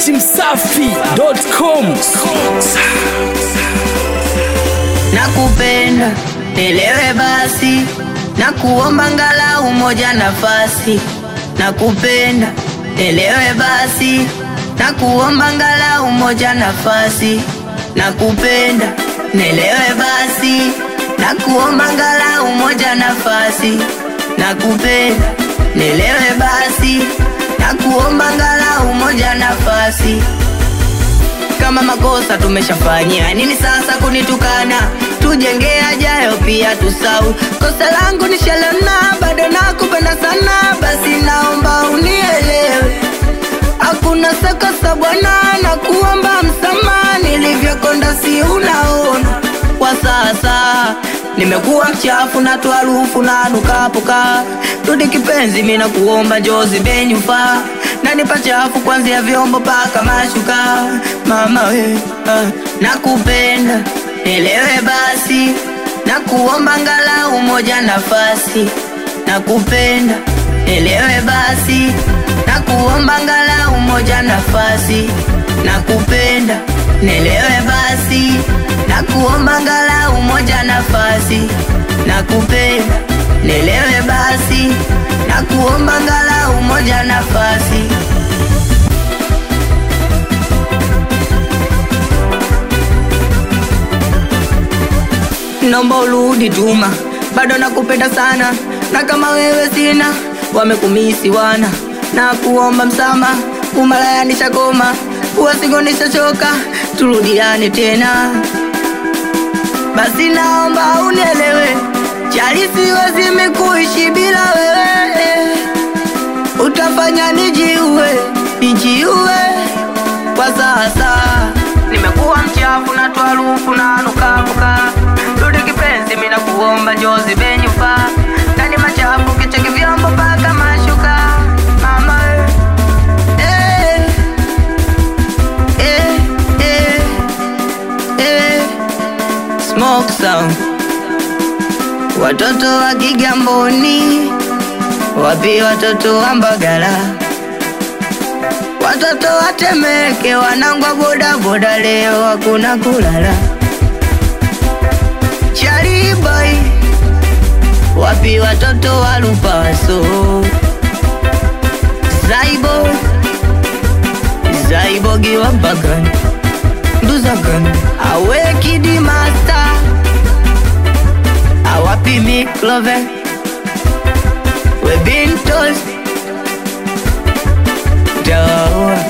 dachimsafi.com. Nakupenda, nielewe basi, nakuomba angalau moja nafasi. Nakupenda, nielewe basi, nakuomba angalau moja nafasi. Nakupenda, nielewe basi, nakuomba angalau moja nafasi. Nakupenda, nielewe basi, nakuomba angalau moja nafasi. Kama makosa tumeshafanya, nini sasa kunitukana? Tujenge ajayo pia tusau. Kosa langu nishalona, bado nakupenda sana. Basi naomba unielewe, hakuna sakosa bwana, nakuomba msamaha. Nilivyokonda si unaona, kwa sasa nimekuwa mchafu na tuarufu na nukapuka. Rudi kipenzi, mina kuomba njozi benyufa, na nipa chafu kwanzia vyombo paka mashuka. Mama we, nakupenda, nielewe basi, nakuomba angalau moja nafasi. Nakupenda, nielewe basi, nakuomba angalau moja nafasi. Nakupenda, nielewe basi, nakuomba angalau moja nafasi. Nakupenda, nielewe basi, nakuomba angalau moja nafasi. Naomba urudi tuma, bado nakupenda sana, na kama wewe sina, wamekumisi wana. Nakuomba msamaha, umalaya nishakoma, uwasigo nishachoka, turudiane tena. Basi naomba unielewe, chali siwezi mikuishi bila wewe. Utafanya nijiue, kwa sasa nimekuwa mchafu na tuarufu na nukapuka. Rudi kipenzi, mina kuomba njozi benyufa, na ni machafu kicheki vyombo paka mashuka. Mama Smoke sound. Watoto wa Kigamboni, wapi watoto wa Mbagala, watoto wa Temeke, wanangwa boda boda, leo hakuna kulala. Chari boy, wapi watoto wa Lupaso, Zaibo giwa bagan, Nduzagan, awe Kidi Master, awapi mi Clove, we been toast, dawa.